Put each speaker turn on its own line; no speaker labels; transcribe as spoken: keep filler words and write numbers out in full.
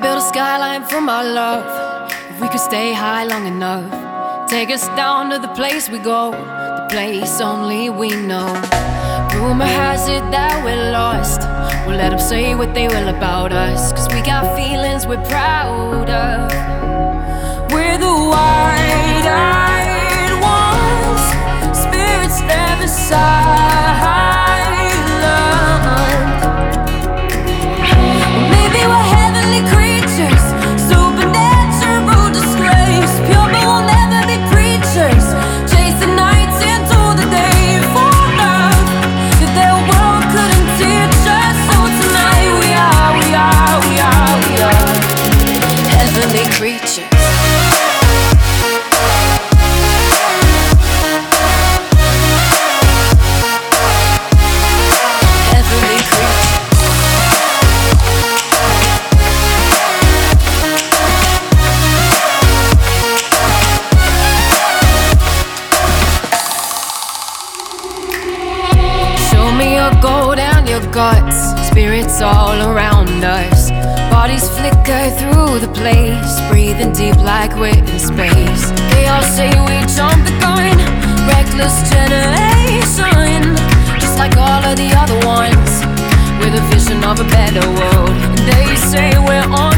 build a skyline from our love. If we could stay high long enough, take us down to the place we go, the place only we know. Rumor has it that we're lost. We'll let them say what they will about us, cause we got feelings we're proud of. We're the wide-eyed ones, spirits never silent. Maybe we're heavenly creatures, supernatural disgrace. Pure but we'll never be preachers, chase the nights into the day for love that their world couldn't teach us. So tonight we are, we are, we are, we are heavenly creatures. Gold and your guts, spirits all around us. Bodies flicker through the place, breathing deep like we're in space. They all say we jumped the gun, reckless generation, just like all of the other ones, with a vision of a better world. And they say we're on